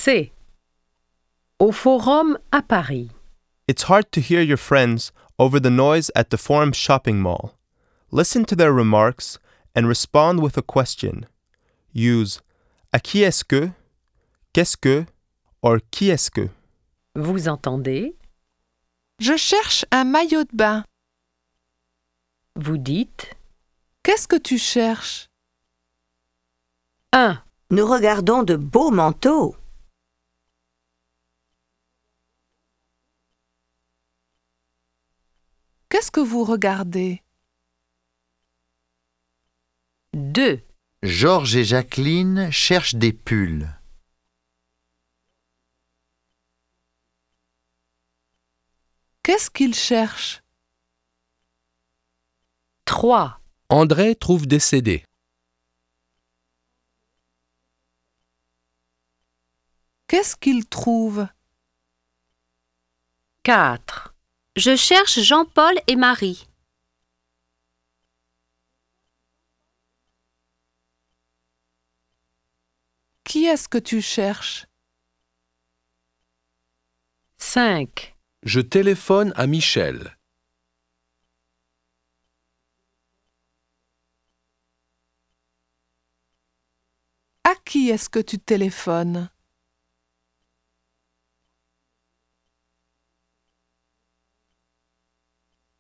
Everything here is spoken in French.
C. Au Forum à Paris. It's hard to hear your friends over the noise at the Forum shopping mall. Listen to their remarks and respond with a question. Use à qui est-ce que, qu'est-ce que, or qui est-ce que. Vous entendez? Je cherche un maillot de bain. Vous dites Qu'est-ce que tu cherches? 1. Nous regardons de beaux manteaux. Qu'est-ce que vous regardez? 2. Georges et Jacqueline cherchent des pulls. Qu'est-ce qu'ils cherchent? 3. André trouve des CD. Qu'est-ce qu'ils trouvent? 4. Je cherche Jean-Paul et Marie. Qui est-ce que tu cherches? 5. Je téléphone à Michel. À qui est-ce que tu téléphones?